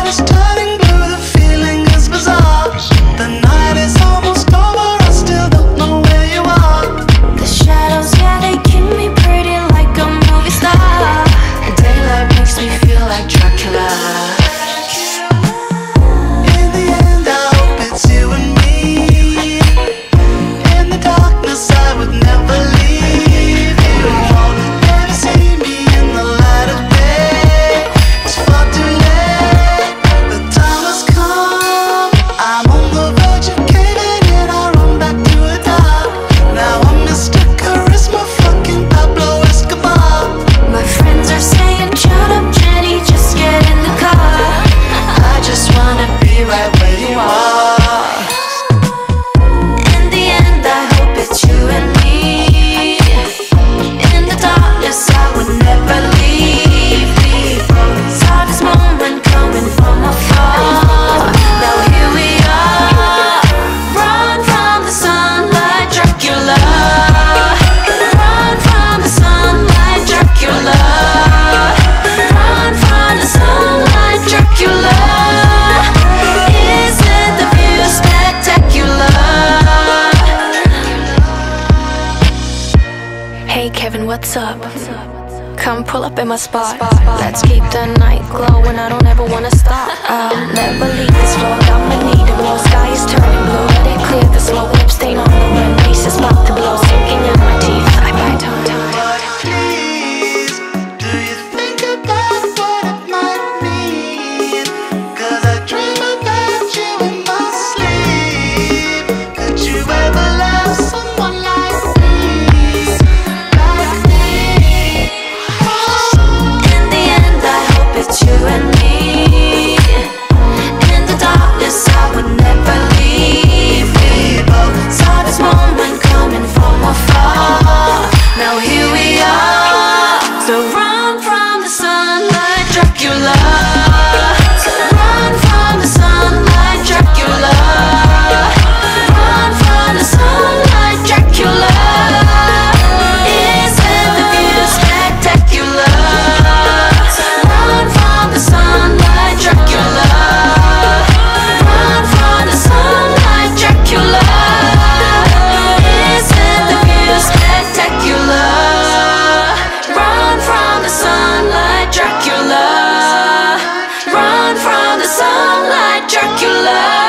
is turning blue, the feeling is bizarre. The night is almost over, I still don't know where you are. The shadows, yeah, they keep me pretty like a movie star. The daylight makes me feel like Dracula. In the end, I hope it's you and me. In the darkness, I would never leave you. Never see me in the light of day. It's far too late, the time has come. I'm on the verge of caving in, I run back to the top. Now I'm Mr. Charisma, fucking Pablo Escobar. My friends are saying, shut up, Jenny, just get in the car. I just wanna be right where you are. In the end, I hope it's you and me. In the darkness, I would never leave. We both saw this moment coming from afar. Now here we are. Run from the sunlight, Dracula. Run from the sunlight, Dracula. Run from the sunlight, Dracula. Isn't the view spectacular? Hey Kevin, what's up? Come pull up in my spot. Let's keep the night glowing, I don't ever wanna stop. I'll never leave this floor, I'ma need it more. Sky is turning blue, let it clear the smoke. Lip stain on the rim, face is about to blow. Sinking in my teeth, I bite tongue. But please, do you think about what it might mean? 'Cause I dream about you in my sleep. Could you ever love someone like me? Like me? In the end, I hope it's you and me. In the darkness, I would never leave. We both saw this moment coming from afar. Now here we are. So run from the sunlight, Dracula. Run from the sunlight, Dracula. Run from the sunlight, Dracula. Isn't the view spectacular? Run from the sunlight, Dracula. Run from the sunlight, Dracula. Isn't the view spectacular? Run from the sunlight, Dracula. Run from the sunlight, Dracula.